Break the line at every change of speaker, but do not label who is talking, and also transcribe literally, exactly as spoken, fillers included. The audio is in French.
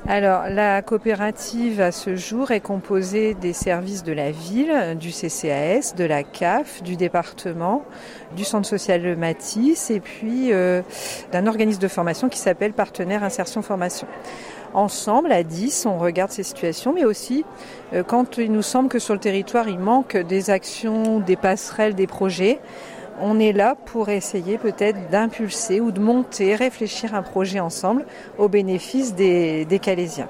Alors, la coopérative à ce jour est composée des services de la ville, du C C A S, de la C A F, du département, du centre social Matisse et puis euh, d'un organisme de formation qui s'appelle Partenaire Insertion Formation. Ensemble, à dix, on regarde ces situations, mais aussi euh, quand il nous semble que sur le territoire, il manque des actions, des passerelles, des projets, on est là pour essayer peut-être d'impulser ou de monter, réfléchir un projet ensemble au bénéfice des, des Calaisiens.